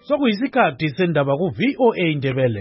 Sokuyisikhathi sendaba ku VOA Indebele.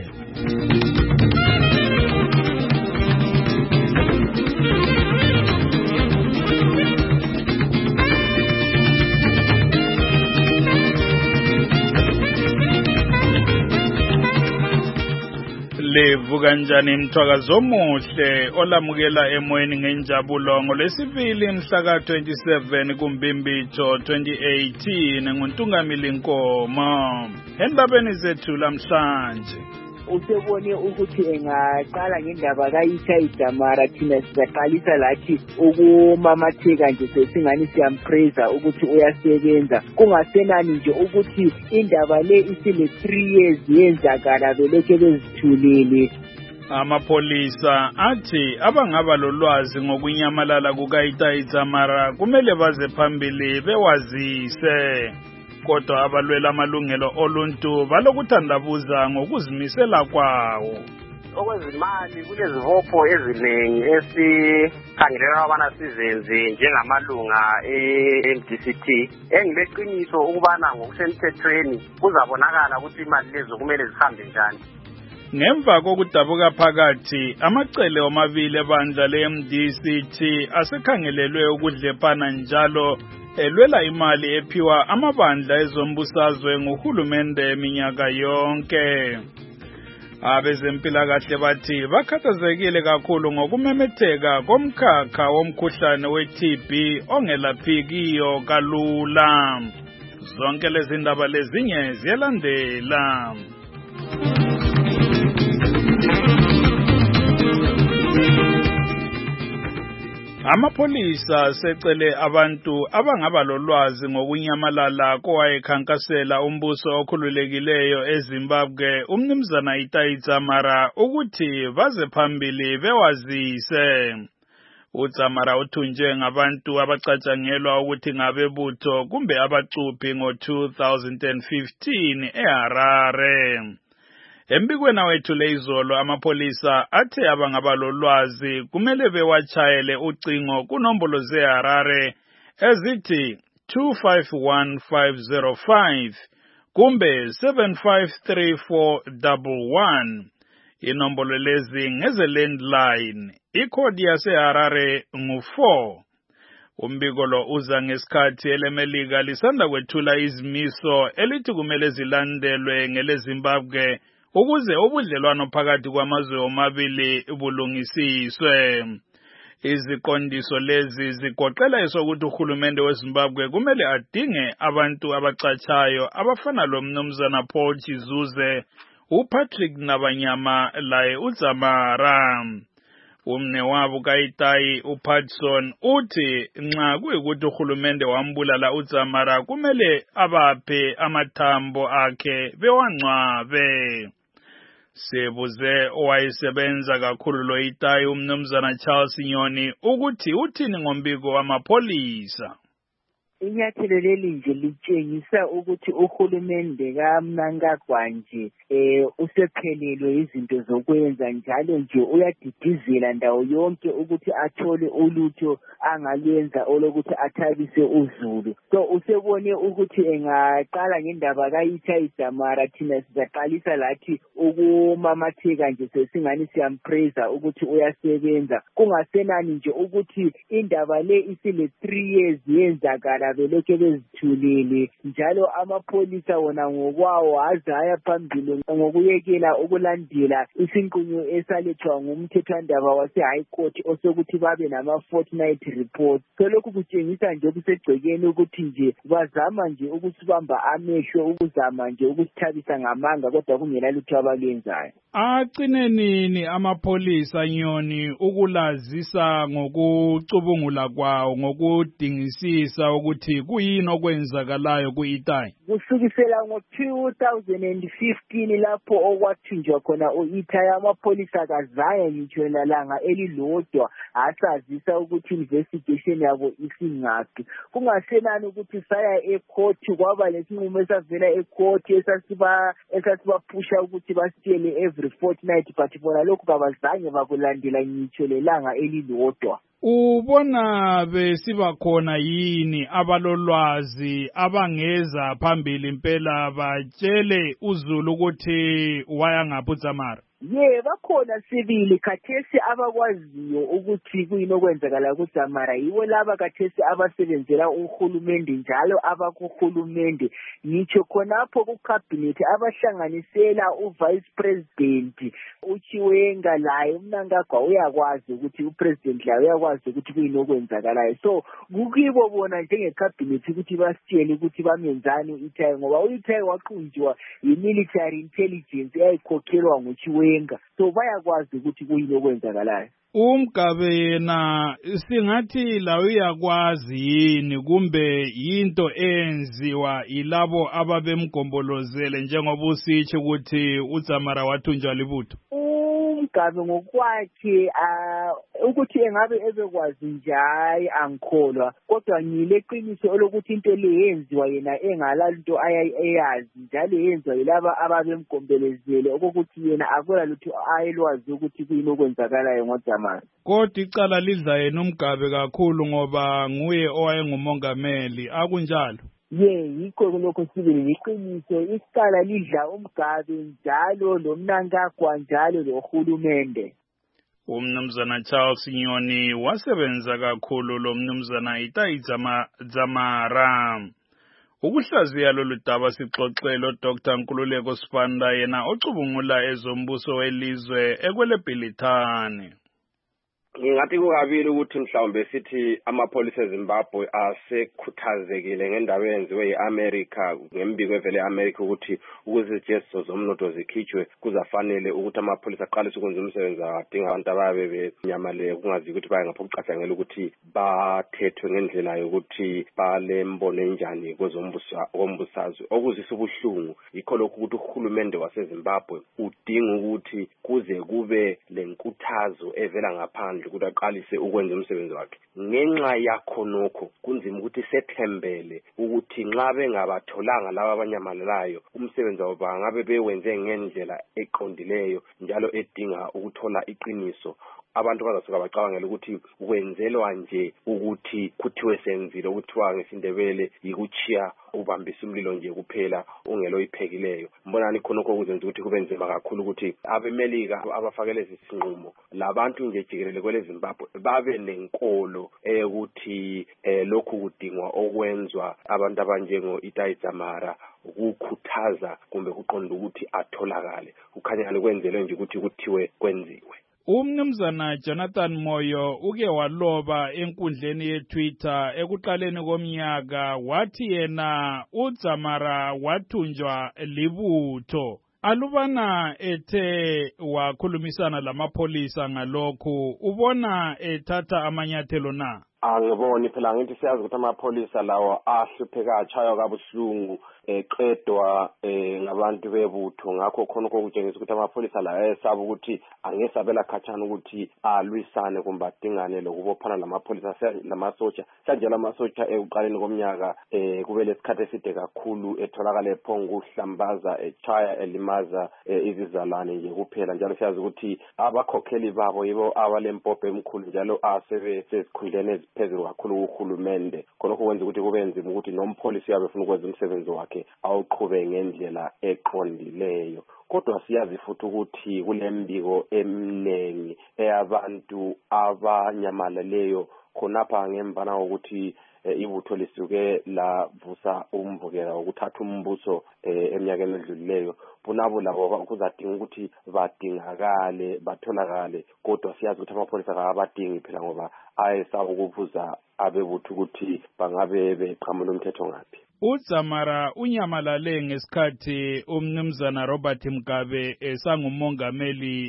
Levuka njani mthwakazo omuhle olamukela emoyeni ngenjabulo ngolwesibili mhla ka-27 kuMbimbijo 2018 nguNtungamili Nkomo. Endabeni zethu lamhlanje usebone ukuthi engaqala ngendaba kaItayidamara thina sizaqalisa lathi ukumamatheka nje sesingani siyampraise ukuthi uyasebenza kungasenani nje ukuthi indaba le isile 3 years yenzakala belokhe bezithulile. Amapolisa athi abangaba lolwazi ngokunyamalala kukaItayidamara kumele baze phambili bewazise. Kodwa abalwela amalungelo oluntu balokuthandabuza ngokuzimisela kwawo. Okwezimali kulezibopho eziningi esikhangelelwa abana sizenze njengamalunga e-MDCT engileqiniso ukubana ngokusemthethweni kuzabonakala ukuthi imali lezo kumele zihambe njani. Ngemva kokudabuka phakathi amacele omabili ebandla le-MDCT asekhangelelwe ukudlephana njalo elwela imali ephiwa amabandla ezombusazwe nguhulumende minyaka yonke. Abezempilakahle bathi bakhathazekile kakhulu ngokumemetheka komkhakha womkhuhlane we-TB ongelaphikiyo kalula. Zonke lezi ndaba lezinye ziyalandela. Amapolisa secele abantu abangaba lolwazi ngokunyamalala kowayekhankasela umbuso okhululekileyo eZimbabwe umnumzana Itayidamara ukuthi baze phambili bewazise. uDzamara uthunjwe ngabantu abacatshangelwa ukuthi ngabebutho kumbe abacuphi ngo-2015 eHarare. Embikweni wethu lezolo amapolisa athe abangaba lolwazi kumele bewachayele ucingo kunombolo zeHarare ezithi 251505 kumbe 753411. Inombolo lezi ngeze landline. Ikhodi yaseHarare ngu4. Umbiko lo uza ngesikhathi elemelika lisanda kwethula izimiso elithi kumele zilandelwe ngeleZimbabwe ukuze ubudlelwano phakathi kwamazwe omabili bulungisiswe. Iziqondiso lezi zigoqela esokuthi uhulumende weZimbabwe kumele adinge abantu abacatshayo abafana lomnumzana Paul Chizuze, uPatrick Nabanyama laye uDzamara. Umne wabo kaItayi uPatson uthi nxa kuyikuthi uhulumende wambulala uDzamara kumele abaphe amathambo akhe bewangcwabe. Sebuze owayesebenza kakhulu lo Itayi umnumzana Charles Nyoni ukuthi uthini ngombiko wamapolisa. Inyathelo leli nje litshengisa ukuthi uhulumende kaMnangagwa nje usephelelwe izinto zokwenza njalo nje uyadidizela ndawo yonke ukuthi athole ulutho angalwenza olokuthi athabise uZulu. So usebone ukuthi engaqala ngendaba kaItayidamara thina sizaqalisa lathi ukumamatheka nje sesingani siyampraise ukuthi uyasebenza kungasenani nje ukuthi indaba le isile 3 years yenzakala belokhe bezithulile njalo amapolisa wona ngokwawo azaya phambili ngokuyekela ukulandela isinqumo esalethwa ngumthethwandaba wase-High Court osokuthi babe nama-fortnight report. So lokhu kutshengisa nje okusegcekeni ukuthi nje bazama nje ukusibamba amehlo ukuzama nje ukusithabisa ngamanga kodwa kungela lutho abalwenzayo. Agcine nini amapolisa Nyoni ukulazisa ngokucubungula kwawo ngokudingisisa ukuthi kuyini okwenzakalayo ku-Itayi? Kusukisela ngo-2015 lapho okwathunjwa khona u-Itayi amapolisa kazange ngitsho langa elilodwa asazisa ukuthi investigation yabo isingaphi. Kungasenani ukuthi saya ecourt kwaba lesinqumo esavela ecourt esasibaphusha ukuthi basitshele every fortnight but bona lokhu kabazange bakulandela ngitsho lelanga elilodwa. Ubona besibakhona yini abalolwazi abangeza phambili impela batshele uZulu ukuthi wayangaphi uDzamara? Bakhona sibili khathesi abakwaziyo ukuthi kuyini okwenzakala kuDzamara yiwo laba khathesi abasebenzela uhulumende njalo abakuhulumende ngitsho khonapho kucabinet abahlanganisela uvice president uChiwenga laye uMnangagwa uyakwazi ukuthi upresident laye uyakwazi ukuthi kuyini okwenzakalayo so kukibo bona njengecabinet ukuthi basitshele ukuthi bamenzani uItai ngoba uItai waqunjwa yimilitary intelligence eyayikhokhelwa nguChiwenga so bayakwazi ukuthi kuyini okwenzakalayo. Umgabe yena singathi la uyakwazi yini kumbe into enziwa ilabo ababemgombolozele njengoba usithi ukuthi uDzamara wathunjwa libutho? Umgabe ngokwakhe ukuthi engabe ebekwazi nje angikholwa kodwa ngileqiniso elokuthi into le yenziwa yena engalalento eyazi njalo yenziwa yilaba ababemgombelezele okokuthi yena akwela lutho ayelwazi ukuthi kuyini okwenzakalayo ngoDzamara. Kodwa icala lidla yena umgabe kakhulu ngoba nguye owayengumongameli akunjalo. Yikho lokho sibili liqiniso isicala lidla umgabe njalo noMnangagwa njalo lohulumende. Umnumzana Charles Nyoni wasebenza kakhulu lo mnumzana Itai Dzamara. Ukuhlaziya lolu daba sixoxelo Dr. Nkululeko Sibanda yena ocubungula ezombuso welizwe ekweleBhilithani. Ngingathi kukabili ukuthi mhlawumbe sithi amapholisa eZimbabwe asekhuthazekile ngendaba eyenziwe eAmerica ngembiko evele eAmerica ukuthi ukuze ijeso zomnotho zikhitshwe kuzafanele ukuthi amapholisa aqalise ukwenza umsebenzi adinga abantu ababe benyamale kungazi ukuthi baye ngapha ukucatshangela ukuthi bathethwe ngendlela yokuthi balembono enjani kwezombusazwe okuzisa ubuhlungu yikho lokhu ukuthi uhulumende waseZimbabwe udinga ukuthi kuze kube lenkuthazo evela ngaphandle ukuthi aqalise ukwenza umsebenzi wakhe ngenxa yakho nokho kunzima ukuthi sethembele ukuthi nxa bengabatholanga laba abanyamalelayo umsebenzi wabo bangabe bewenze ngendlela eqondileyo njalo edinga ukuthola iqiniso. Abantu bazasuka bacabangela ukuthi kwenzelwa nje ukuthi kuthiwe senzile ukuthiwa ngesindebele yikuchiya ubambisa umlilo nje kuphela ungelo iphekileyo. Mbonani khonokho kuzenza ukuthi kube nzima kakhulu ukuthi abemelika abafakele isinqumo labantu nje jikelele kweleZimbabwe babe nenkolo ukuthi lokhu kudingwa okwenzwa abantu abanjengo Itai Dzamara ukukhuthaza kumbe kuqonda ukuthi atholakale kukhanya kwenzelwe nje ukuthi kuthiwe kwenziwe. Umnumzana Jonathan Moyo uke waloba enkundleni yeTwitter ekuqaleni komnyaka wathi yena uDzamara wathunjwa libutho. Alubana ethe wakhulumisana lamapholisa ngalokhu ubona ethatha amanyathelo na? Angiboni phela ngithi siyazi ukuthi amapholisa lawo ahlupheka achaywa kabuhlungu eqedwa ngabantu bebutho ngakho khona okutshengisa ukuthi amapholisa la esaba ukuthi angesabela khathana ukuthi alwisane kumbe adingane lokubophana lamapholisa lamasotsha kanjalo amasotsha ekuqaleni komnyaka kube lesikhathi eside kakhulu etholakala ephonga uhlambaza echaya elimaza izizalwane nje kuphela njalo siyazi ukuthi abakhokheli babo yibo abalempopho emkhulu njalo asebesikhundleni phezulu kakhulu uhulumende khonokho kwenza ukuthi kube nzima ukuthi nompholisi yabe ufuna ukwenza umsebenzi wakhe awuqhube ngendlela eqondileyo. Kodwa siyazi futhi ukuthi kulembiko eminingi eyabantu abanyamaleleyo khonapha ngembana ukuthi ibutho lisuke lavusa umvukela ukuthatha umbuso eminyakeni edlulileyo bunabo labo kuzadinga ukuthi badingakale batholakale kodwa siyazi ukuthi amapholisa akabadingi phela ngoba ayesaba ukubuza abebutho ukuthi bangabe beqhamuka umthetho ngaphi. uDzamara unyamalale ngesikhathi umnumzana Robert Mugabe esangumongameli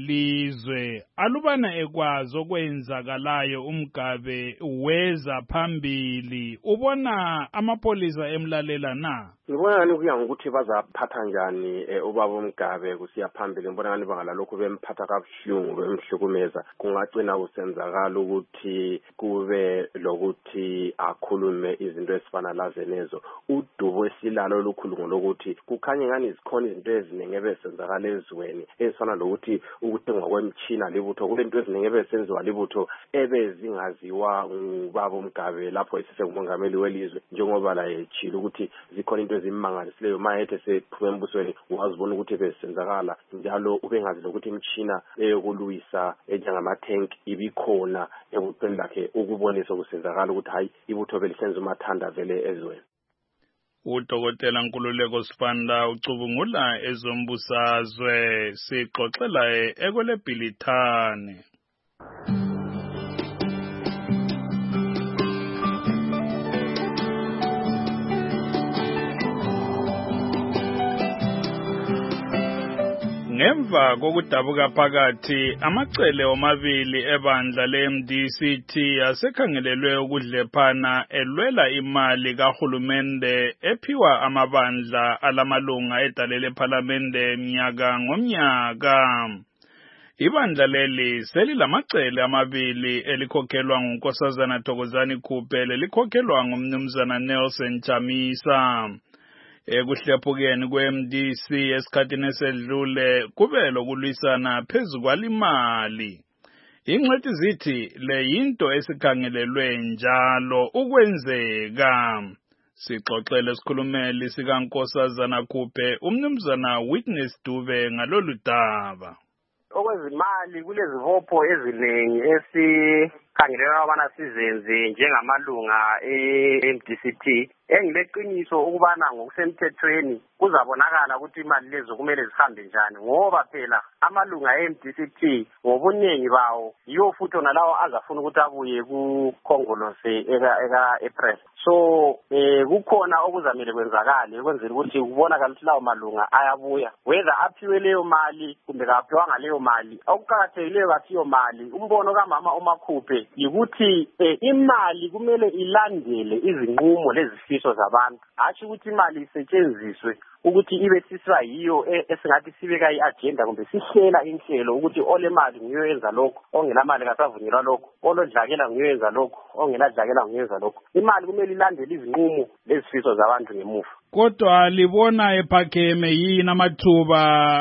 welizwe. Alubana ekwazi okwenzakalayo uMugabe weza phambili ubona amapolisa emlalela na? Ngibona ngani kuya ngokuthi bazaphatha njani ubaba uMgabe kusiya phambili. Ngibona ngani bangalalokhu bemphatha kabuhlungu bemhlukumeza kungagcina kusenzakala ukuthi kube lokuthi akhulume izinto ezifana lazenezo. Udubo esilalo olukhulu ngolokuthi kukhanye ngani zikhona izinto eziningi ebesenzakala ezweni ezifana lokuthi ukuthengwa kwemtshina libutho kule zinto eziningi ebesenziwa libutho ebezingaziwa ngubaba uMgabe lapho esesengumongameli welizwe, njengoba la echila ukuthi zikhona into ezimangaliseyo mayethe sephume embusweni wazibona ukuthi besenzakala njalo ubengazi ukuthi imtshina eyokulwisa njengama-tank ibikhona ebuthweni lakhe ukubonisa ukusenzakala ukuthi hayi ibutho belisenza umathanda vele ezweni. Udokotela Nkululeko Sibanda ucubungula ezombusazwe sixoxela ekwelebhilithane. Ngemva kokudabuka phakathi amacele omabili ebandla le-MDCT asekhangelelwe ukudlephana elwela imali kahulumende ephiwa amabandla alamalunga edale lephalamende mnyaka ngomnyaka. Ibandla leli selilamacele amabili elikhokhelwa nguNkosazana Thokozani Khuphe likhokhelwa ngumnumzana Nelson Chamisa. Ekuhlephukeni kwe-MDC esikhathini esedlule kube lokulwisana phezu kwalimali. Ingxethi zithi le yinto esikhangelelwe njalo ukwenzeka. Sixoxele isikhulumeli sikaNkosazana Khuphe umnumzana Witness Dube ngalolu daba. Okwezimali kulezibopho eziningi esikhangelelwa ukubana sizenze njengamalunga e-MDCT. Engileqiniso ukubana ngokusemthethweni kuzabonakala ukuthi imali lezo kumele zihambe njani ngoba phela amalunga e-MDCT ngobuningi bawo yiwo futhi nalawo azafuna ukuthi abuye kukhongolose eka-April. So kukhona okuzamele kwenzakale ukwenzela ukuthi kubonakala ukuthi lawo malunga ayabuya whether aphiwe leyo mali kumbe kaphiwanga leyo mali. Okuqakathekileyo kathiyo mali umbono kamama uMakhuphe yikuthi imali kumele ilandele izinqumo lezifiso zabantu, hatshi ukuthi imali isetshenziswe ukuthi ibe siswa yiyo esingathi sibeka i-agenda kumbe sihlela inhlelo ukuthi ole mali nguyo yenza lokho, ongenamali kasavunyelwa lokho, olodlakela nguyo yenza lokho, ongeladlakela nguyo yenza lokho. Imali kumele ilandele izinqumo lezifiso zabantu ngemuva. Kodwa libona ephakeme yini amathuba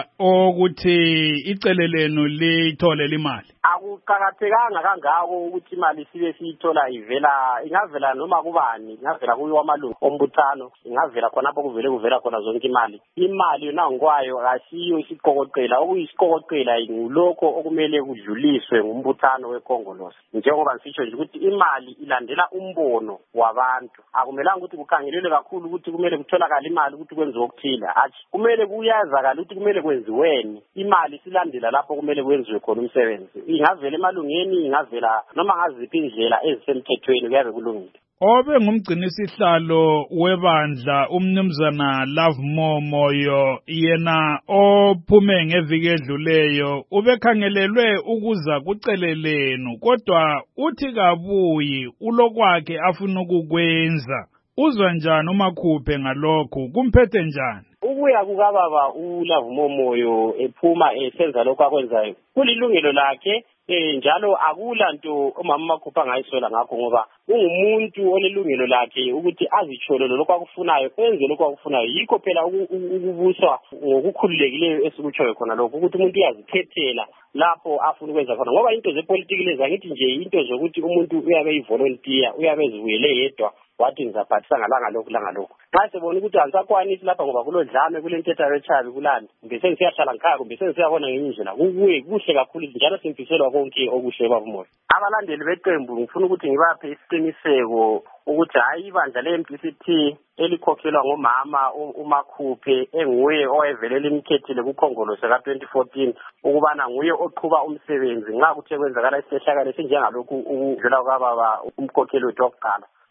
okuthi icele lenu lithole limali? Akuqakathekanga kangako ukuthi imali sibe siyithola ingavela noma kubani, ingavela kuyo amalungu ombuthano, ingavela khonapho kuvela khona zonke imali. Imali yona ngokwayo akasiyo isiqokoqela, okuyisiqokoqela ngulokho okumele kudluliswe ngumbuthano wekhongolose. Njengoba ngisho nje ukuthi imali ilandela umbono wabantu. Akumelanga ukuthi kukhangelelwe kakhulu ukuthi kumele kutholakala imali ukuthi kwenziwe okuthile, hatshi kumele kuyazakala ukuthi kumele kwenziweni. Imali silandela lapho kumele kwenziwe khona umsebenzi. Ingavela emalungeni, ingavela noma ngaziphi indlela ezisemthethweni kuyabe kulungile. Obe ngumgcinisihlalo webandla umnumzana Love Momoyo yena ophume ngeviki edluleyo ubekhangelelwe ukuza kucele lenu kodwa uthi kabuyi ulokwakhe afuna ukukwenza. Uzwa njani uMakhuphe ngalokho, kumphethe njani? Ukuya kukababa uLove Momoyo ephuma esenza lokho akwenzayo kulilungelo lakhe. Njalo akulanto umama Makhuphe angayisola ngakho ngoba ungumuntu olelungelo lakhe ukuthi azitshole lokho akufunayo, enze lokho akufunayo. Yikho phela ukubuswa ngokukhululekileyo esikutshoyo khona lokho ukuthi umuntu uyazikhethela lapho afuna ukwenza khona, ngoba into zepolitiki lezi angithi nje into zokuthi umuntu uyabe yivolunteer, uyabe ezivuyele yedwa wathi ngizaphathisa ngalanga lokhu. Xa sebona ukuthi angisakwanisi lapha ngoba kulodlame kulenthetha yechabi kulani, kumbe sengisiyahlala ngikhaya kumbe sengiyabona ngenye indlela, kuhle kakhulu njalo simfiselwa konke okuhle babumoya. Abalandeli beqembu ngifuna ukuthi ngibaphe isiqiniseko ukuthi hayi ibandla le-MDCT elikhokhelwa ngomama uMakhuphe enguye owayevelela imkhethile kukhongolose ka-2014 ukubana nguye oqhuba umsebenzi nxa kuthe kwenzakala isisehlakalo esinjengalokhu ukudlula kwababa umkhokheli wethu wokuqala.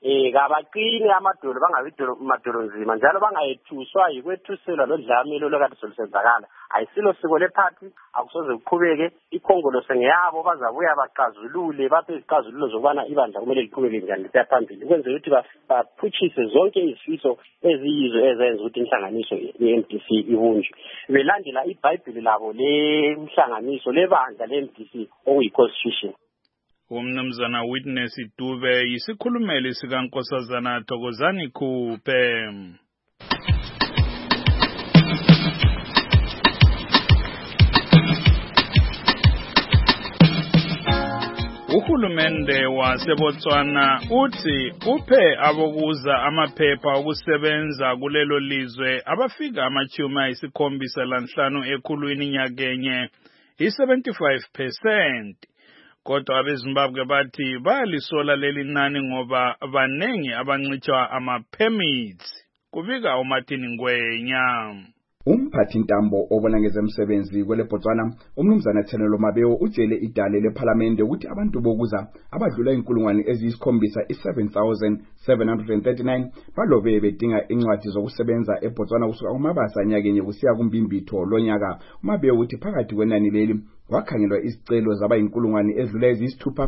kabaqini amadolo bangabi nzima njalo bangayethuswa yikwethuselwa lodlamelo lokade solusenzakala ayisilo siko lephathi akusoze kuqhubeke ikhongolose ngeyabo bazabuya baqazulule baphe izixazululo zokubana ibandla kumele liqhubeke njani lisiya phambili ukwenzela ukuthi baphutshise zonke izifiso eziyizo ezenza ukuthi inhlanganiso ye-MDC ibunjwe belandela iBhayibheli labo lenhlanganiso lebandla le-MDC okuyi-constitution. Umnumzana Witness Dube yisikhulumeli sikaNkosazana Thokozani Khuphe. Uhulumende waseBotswana uthi uphe abokuza amaphepha okusebenza kulelo lizwe abafika amachumi ayisikhombisa lanhlanu ekhulwini nyakenye i-75%. Kodwa abeZimbabwe bathi bayalisola leli nani ngoba banengi abancitshwa ama-permits. Kubika uMartin Ngwenya. Umphathi ntambo obona ngezemsebenzi kwele Botswana umnumzana Thenelo Mabeo utshele idale leParliament ukuthi abantu bokuza abadlula inkulungwane eziyisikhombisa i-7,739 balobe bedinga incwadi zokusebenza eBotswana kusuka kumabasa nyakenye kusiya kumbimbitho lonyaka. Mabeo uthi phakathi kwenani leli wakhangelwa izicelo zabayinkulungwane ezidlula eziyisithupha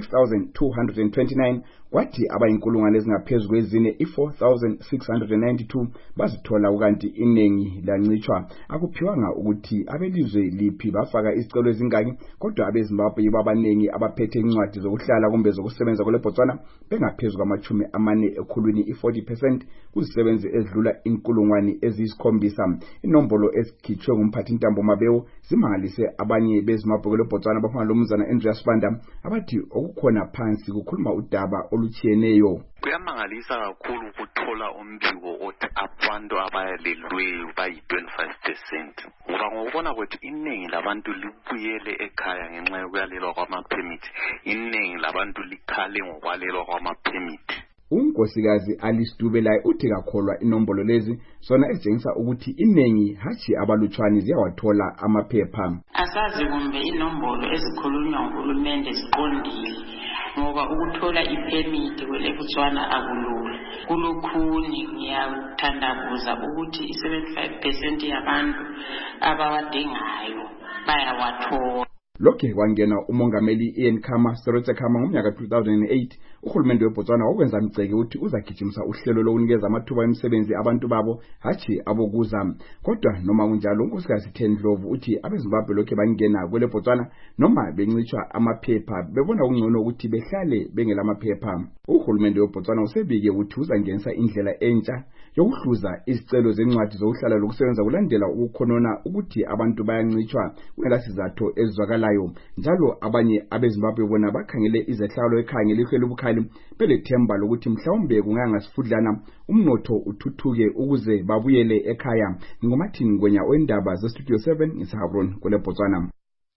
i-6,229 kwathi abayinkulungwane ezingaphezulu kwezine i-4,692 bazithola ukanti inengi lancitshwa. Akuphiwanga ukuthi abelizwe liphi bafaka izicelo ezingaki kodwa abeZimbabwe babanengi abaphethe incwadi zokuhlala kumbe zokusebenza kule Botswana bengaphezulu kwamachumi amane ekhulwini i-40% kuzisebenzi ezidlula inkulungwane eziyisikhombisa. Inombolo ezikhitshwe ngumphathi ntambo Mabeo zimangalise abanye beZimbabwe kule Botswana bafana lomzana Andreas Banda abathi okukhona phansi kukhuluma udaba olutshiyeneyo. Kuyamangalisa kakhulu ukuthola umbiko othi abantu abayalelweyo bayi-25%. Ngoba ngokubona kwethu iningi labantu libuyele ekhaya ngenxa yokuyalelwa kwama-permit. Iningi labantu likhale ngokwalelwa kwama-permit. Unkosikazi Alice Dube laye uthi kakholwa inombolo lezi sona ezitshengisa ukuthi inengi hatshi abalutshwani ziyawathola amaphepha. Asazi kumbe inombolo ezikhulunywa nguhulumende ziqondile ngoba ukuthola ipermit kwele Botswana akulula. Kulukhuni ngiyathandabuza ukuthi i-75% yabantu abawadingayo bayawathola. Lokhe kwangena umongameli Ian Khama Seretse Khama ngomnyaka 2008 uhulumende weBotswana wakwenza mceke ukuthi uzagijimisa uhlelo lokunikeza amathuba emisebenzi abantu babo hatshi abokuza. Kodwa noma kunjalo unkosikazi Tendlovu uthi abeZimbabwe lokhe bangena kwele Botswana noma bencitshwa amaphepha bebona kungcono ukuthi behlale bengelamaphepha. Uhulumende weBotswana usebike ukuthi uzangenisa indlela entsha yokuhluza izicelo zencwadi zokuhlala lokusebenza kulandela ukukhonona ukuthi abantu bayancitshwa kungelasizatho ezizwakalayo. Njalo abanye abeZimbabwe bona bakhangele izehlalo ekhaya ngelihlelo ubukhali belethemba lokuthi mhlawumbe kungangasifudlana umnotho uthuthuke ukuze babuyele ekhaya. NguMartin Ngwenya oindaba zeStudio 7 eSehabron kule Botswana.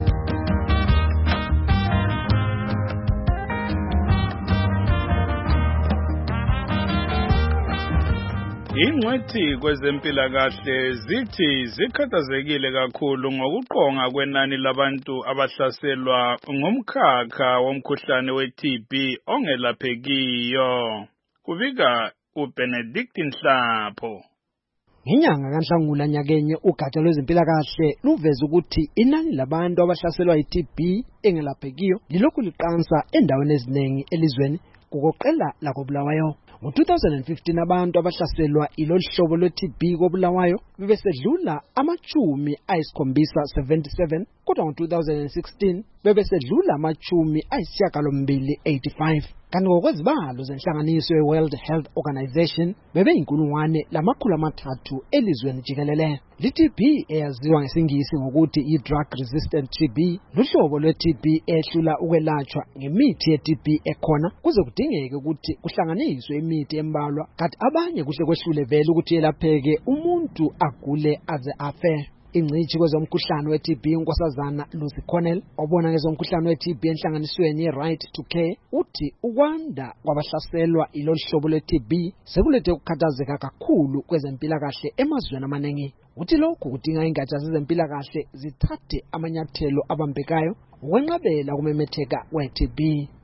Ingcwethi kwezempilakahle zithi zikhathazekile kakhulu ngokuqonga kwenani labantu abahlaselwa ngomkhakha womkhuhlane we-TB ongelaphekiyo. Kubika uBenedict Nhlapho. Ngenyanga kaNhlangula nyakenye ugatsha lwezempilakahle luveza ukuthi inani labantu abahlaselwa yi-TB engelaphekiyo lilokhu liqansa endaweni eziningi elizweni kugoqela lakoBulawayo. Ngo-2015 abantu abahlaselwa ilolu hlobo lwe-TB koBulawayo bebesedlula amachumi ayisikhombisa 77 kodwa ngo-2016 bebesedlula amachumi ayisishiyagalombili 85. Kanti ngokwezibalo zenhlanganiso ye-World Health Organization bebeyinkulungwane lamakhulu amathathu elizweni jikelele. Li-TB eyaziwa ngesingisi ngokuthi i-drug resistant TB luhlobo lwe-TB ehlula ukwelatshwa ngemithi ye-TB ekhona kuze kudingeke ukuthi kuhlanganiswe imithi embalwa kanti abanye kuhle kwehlule vele ukuthi yelapheke umuntu agule aze afe. Ingcitshi kwezomkhuhlane we-TB unkosazana Lucy Cornell obona ngezomkhuhlane we-TB enhlanganisweni ye-Right to Care uthi ukwanda kwabahlaselwa ilolu hlobo lwe-TB sekulethe ukukhathazeka kakhulu kwezempilakahle emazweni amaningi. Uthi lokhu kudinga ingatsha zezempilakahle zithathe amanyathelo abambekayo ukwenqabela kumemetheka kwe-TB.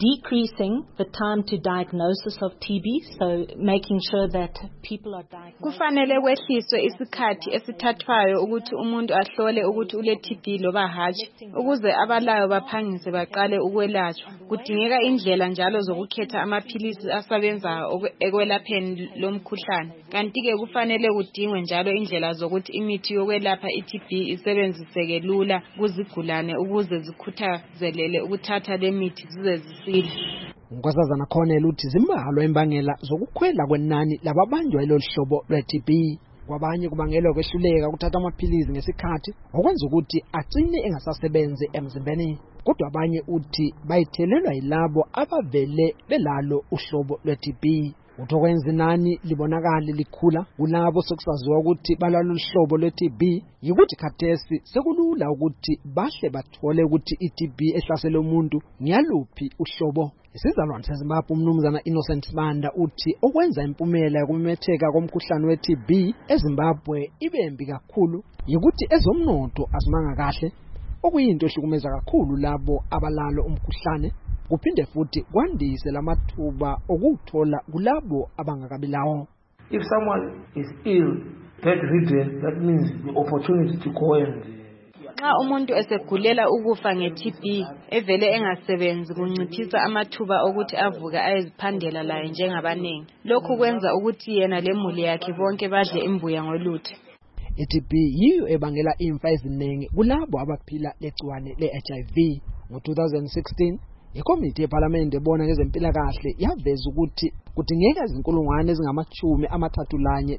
decreasing the time to diagnosis of TB, so making sure that people are diagnosed. Kufanele kwehliswe isikhathi esithathwayo ukuthi umuntu ahlole ukuthi ule TB loba hatshi ukuze abalayo baphangise baqale ukwelashwa. Kudingeka indlela njalo zokukhetha amaphilisi asebenzayo ekwelapheni lo mkhuhlane. Kanti-ke kufanele kudingwe njalo indlela zokuthi imithi yokwelapha iTB isebenziseke lula kuzigulane ukuze zikhuthazelele ukuthatha le mithi zize zisile. Unkosazana Cornell uthi zimbalwa imbangela zokukhwela kwenani lababanjwa yilolu hlobo lwe-TB. Kwabanye kubangelwa kwehluleka ukuthatha amaphilisi ngesikhathi okwenza ukuthi agcine engasasebenzi emzimbeni. Kodwa abanye uthi bayithelelwa yilabo abavele belalo uhlobo lwe-TB. Utho kwenza inani libonakala likhula kulabo sokusaziwa ukuthi balalo uhlobo lwe-TB yikuthi khathesi sekulula ukuthi bahle bathole ukuthi iTB ehlasele umuntu ngiyaluphi uhlobo. Isizalwane seZimbabwe umnumzana Innocent Sibanda uthi okwenza impumela yokumemetheka komkhuhlane we-TB eZimbabwe ibembi kakhulu yikuthi ezomnotho azimanga kahle, okuyinto ehlukumeza kakhulu labo abalalo umkhuhlane. Kuphinde futhi kwandise lamathuba okuthola kulabo abangakabilawo. If someone is ill, bedridden, that means the opportunity to go and Nxa umuntu esegulela ukufa nge-TB evele engasebenzi kunciphisa amathuba okuthi avuka ayeziphandela laye njengabanengi. Lokhu kwenza ukuthi yena lemuli yakhe bonke badle imbuya ngoluthe. iTB yiyo ebangela imfa eziningi kulabo abaphila legciwane le-HIV. Ngo-2016 ikomiti yeParliament ebona ngezempilakahle yaveza ukuthi kudingeka izinkulungwane ezingama-31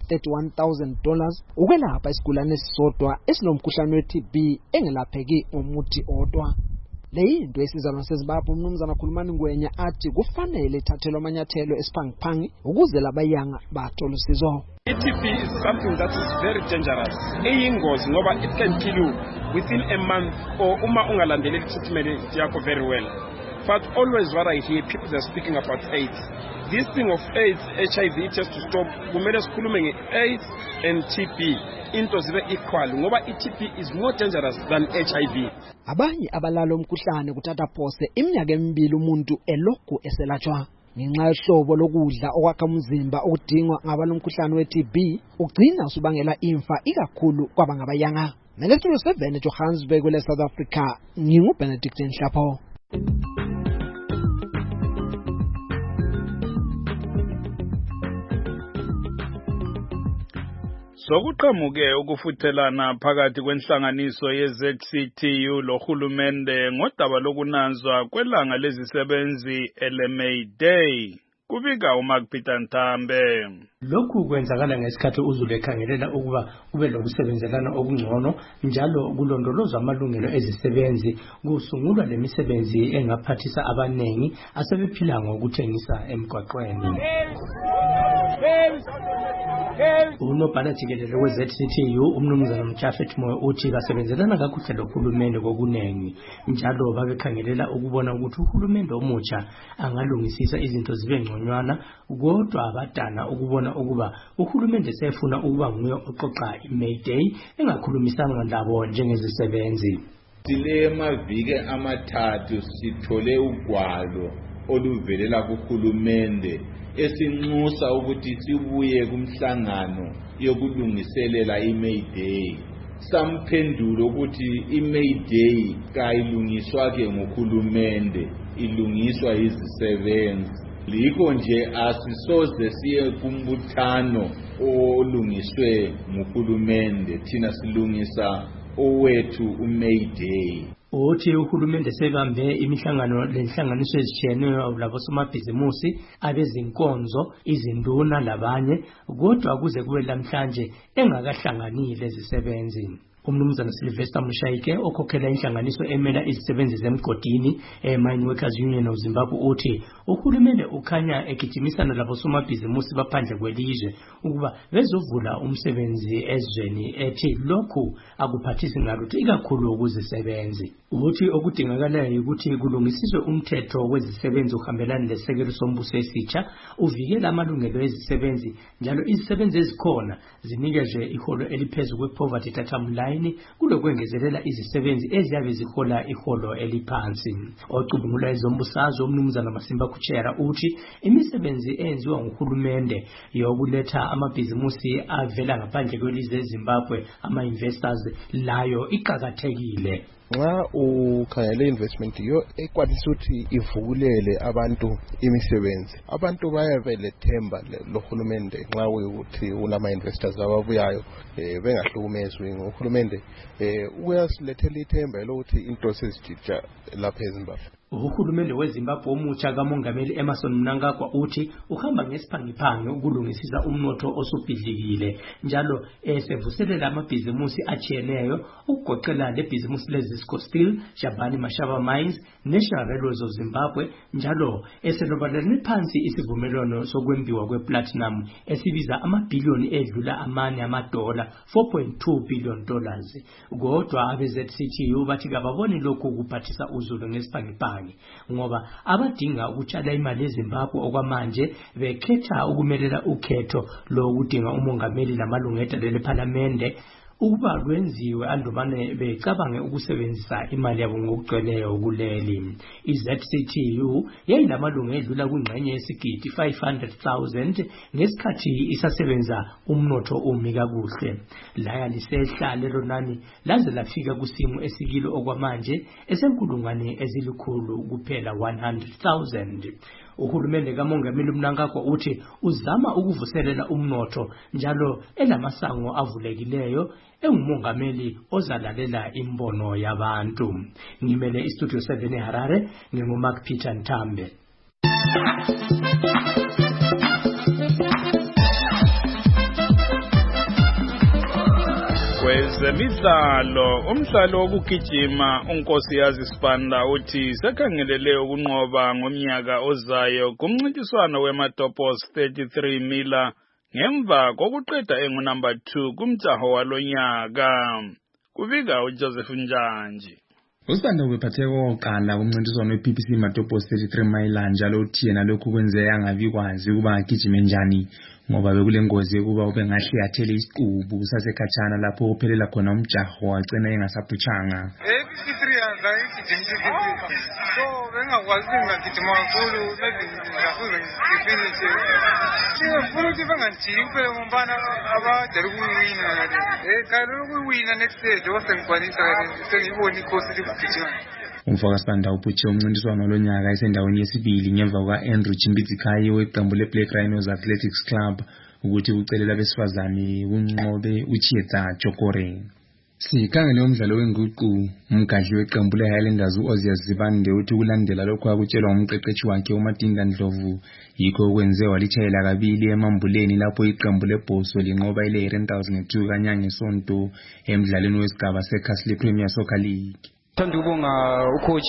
$31,000 ukwelapha isigulane esisodwa esinomkhuhlane we-TB engelapheki ngomuthi odwa. Le yinto esizalwane seZimbabwe umnumzana Khulumani Ngwenya athi kufanele ithathelwe amanyathelo esiphangiphangi ukuze labayanga bathole usizo. TB is something that is very dangerous. Eyingozi ngoba it can kill you within a month or uma ungalandeleli treatment yakho very well. But always what I hear, people are speaking about AIDS. This thing of AIDS, HIV, just to stop, kumele sikhulume nge-AIDS and TB. Into zibe equal, ngoba i-TB is more dangerous than HIV. Abanye abalalo umkhuhlane kuthatha phose iminyaka emibili umuntu elokhu eselatshwa. Ngenxa yohlobo lokudla okwakha umzimba okudingwa ngabalomkhuhlane we-TB, ugcina usubangela imfa ikakhulu kwabangabayanga. Melethulu 7 eJohannesburg kule South Africa, nginguBenedict Nhlapho. Sokuqhamuke ukufuthelana phakathi kwenhlanganiso yeZCTU lohulumende ngodaba lokunanzwa kwelanga lezisebenzi LMA Day. Kubika uMark Peter Ntambe. Lokhu kwenzakala ngesikhathi uZulu ekhangelela ukuba kube lokusebenzelana okungcono njalo kulondolozwa amalungelo ezisebenzi kusungulwa lemisebenzi engaphathisa abanengi asebephila ngokuthengisa emgwaqweni. Unobhala jikelele we-ZCTU umnumzana Mjafet Moyo uthi basebenzelana kakuhle lohulumende kokunengi njalo babekhangelela ukubona ukuthi uhulumende omutsha angalungisisa izinto zibe ngconywana, kodwa abadana ukubona ukuba uhulumende sefuna ukuba nguye oqoqa iMay Day engakhulumisanga labo njengezisebenzi. Sile mavike amathathu sithole ugwalo oluvelela kuhulumende esinxusa ukuthi sibuye kumhlangano yokulungiselela iMay Day. Samphendulo ukuthi iMay Day kayilungiswa ke ngohulumende, ilungiswa izisebenzi. Likho nje asisoze siye kumbuthano olungiswe nguhulumende, thina silungisa owethu uMay Day. Uthi uhulumende sebambe imihlangano lenhlanganiso ezitshiyeneyo labosomabhizimusi, abezinkonzo, izinduna labanye, kodwa kuze kube lamhlanje engakahlanganile izisebenzi. Umnumzana Sylvester Mushayike okhokhela inhlanganiso emela izisebenzi zemgodini Mine Workers Union of Zimbabwe uthi uhulumende ukhanya egijimisana labosomabhizimusi baphandle kwelizwe ukuba bezovula umsebenzi ezweni ethi lokhu akuphathisi ngalutho ikakhulu ukuzisebenzi. Uthi okudingakalayo ukuthi kulungisiswe umthetho wezisebenzi uhambelana lesekelo sombuso esitsha uvikela amalungelo ezisebenzi njalo izisebenzi ezikhona zinikezwe iholo eliphezulu kwe-poverty data line mayini kulokwengezelela izisebenzi eziyabe zihola iholo eliphansi. Ocubungula ezombusazwe umnumzana Masimba Kuchera uthi imisebenzi eyenziwa nguhulumende yokuletha amabhizimusi avela ngaphandle kwelizwe eZimbabwe ama-investors layo iqakathekile. Nxa ukhangele investment yo ekwanisa ukuthi ivulele abantu imisebenzi, abantu bayabelethemba lohulumende nxa ukuthi unama investors ababuyayo bengahlukumezwi ngohulumende uyasilethela ithemba lokuthi into sezijija lapha eZimbabwe. Uhulumende weZimbabwe omutsha kaMongameli Emmerson Mnangagwa uthi uhamba ngesiphangiphangi ukulungisisa umnotho osubhidlikile njalo esevuselela amabhizimusi atshiyeneyo ukugoqela lebhizimusi leZisco Steel, Shabani Mashaba Mines, National Railways of Zimbabwe njalo eselobalelene phansi isivumelwano sokwembiwa kweplatinum esibiza amabhiliyoni edlula $4.2 billion. Kodwa abe-ZCTU bathi kababoni lokhu kuphathisa uzulu ngesiphangiphangi ngoba abadinga ukutshala imali eZimbabwe okwamanje bekhetha ukumelela ukhetho lokudinga umongameli lamalungelo lePhalamende ukuba lwenziwe andubane becabange ukusebenzisa imali yabo ngokugcweleyo kuleli. iZCTU yayinamalungu edlula kwingxenye yesigidi 500,000 ngesikhathi isasebenza umnotho umi kakuhle. Laya lisehla lelo nani laze lafika kusimo esikilo okwamanje esenkulungwane ezilikhulu kuphela 100,000. Uhulumende kaMongameli Mnangagwa uthi uzama ukuvuselela umnotho njalo elamasango avulekileyo engumongameli ozalalela imbono yabantu. Ngimele iStudio 7 eHarare nginguMark Peter Ntambe. Kwezemidlalo, umdlalo wokugijima uNkosiyazi Sibanda uthi sekhangelele ukunqoba ngomnyaka ozayo kumncintiswano wematopos 33 mila ngemva kokuqeda engunumber 2 kumjaho walonyaka. Kuvika uJoseph Njanji. Usibanda ubephathe kokuqala kumncintiswano wePPC matopos 33 mile njalo uthi yena lokhu kwenzeka angabikwazi ukuba agijime njani ngoba bekule ngozi yokuba ube ngahle yathele isiqubu sasekhatshana lapho uphelela khona umjaho wagcina engasaphuchanga. P3 ngayigijima so bengakwazi ngagijima kakhulu ngafuze ngifinish. Ngifuna ukuthi bangajiki phela ngombana abajali kuwina kaloku kuwina next stage wasengikwanisa sengibona ikhosi likugijima. Umfaka Sibanda uphutshe umncintiswano lonyaka esendaweni yesibili ngemva kuka-Andrew Chimbizikayi weqembu le-Black Rhinos Athletics Club ukuthi ucelela abesifazane unqobe uChieta Chokore. Sikhangele umdlalo wenguqu umgadli weqembu le-Highlanders u-Ozias Zibande uthi kulandela lokhu akutshelwa umqeqeshi wakhe uMadinda Ndlovu yikho okwenze walitshayela kabili emambuleni lapho iqembu lebhoso linqoba ile-Rentals nge-2 kanyanga ngesonto emdlalweni wesigaba seCastle Premier Soccer League. Thanda ukubonga ucoach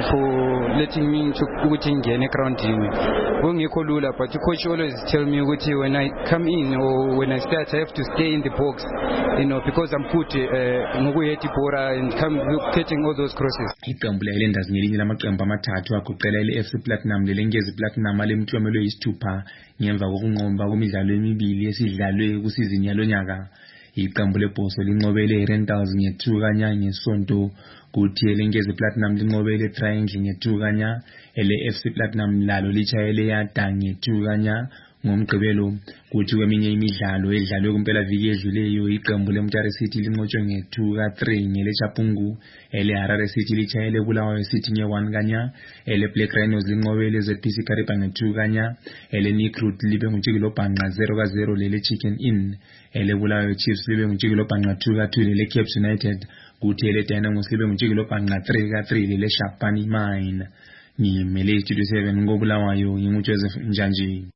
for letting me ukuthi ngene egroundini. Kungekho lula but coach always tell me ukuthi when I come in or when I start I have to stay in the box, because I'm good ngokuhethi bora and come getting all those crosses. Iqembu le-Highlanders ngelinye lamaqembu amathathu agoqela ile-FC Platinum lelengezi Platinum alemthomelo yisithupha ngemva kokunqoba kumidlalo emibili esidlalwe kusizini yalonyaka. Iqembu lebhoso linqobele iRentals nge-2 kanya ngesonto kuthi elengezi Platinum linqobele Triangle nge-2 kanya, ele-FC Platinum lalo litshayele yada nge-2 kanya ngomgqibelo. Kuthi kweminye imidlalo edlalwe kumpela-viki edluleyo iqembu leMutare City linqotshwe nge-2 ka-3 ngeleChapungu, ele-Harare City litshayele Bulawayo City nge-1 kanya, ele-Black Rhinos linqobele ZPC Kariba nge-2 kanya, ele-Nikrut libe nguTshikilobhanqa 0-0 lele-Chicken Inn, ele-Bulawayo Chiefs libe nguTshikilobhanqa 2-2 lele-Caps United, kuthi ele-Dynamos libe nguTshikilobhanqa 3-3 lele-Shabani Mine. Ngimele iStudio 7 ngoBulawayo nginguJoseph Njanji.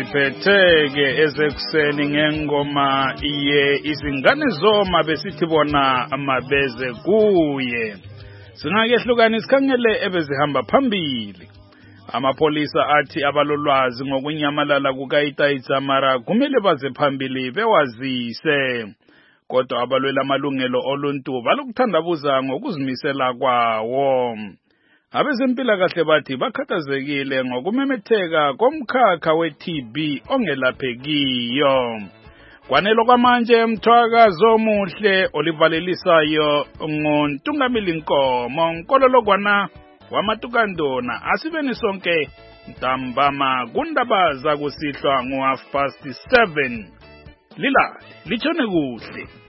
siphetheke ezekuseni ngengoma iye izingane zoma besithi bona amabeze kuye. Singakehlukana isikhangele ebezihamba phambili. Amapolisa athi abalolwazi ngokunyamalala kukaItayi mara kumele baze phambili bewazise. Kodwa abalwela amalungelo oluntu balokuthandabuza ngokuzimisela kwawo. Abezempilakahle bathi bakhathazekile ngokumemetheka komkhakha we-TB ongelaphekiyo. Kwanelo kwamanje Mthwakazi omuhle olivalelisayo ngoNtungamili Nkomo Nkololokwana wamatukandona asibeni sonke ntambama kundaba zakusihlwa ngo 7:30. Lilale litshone kuhle.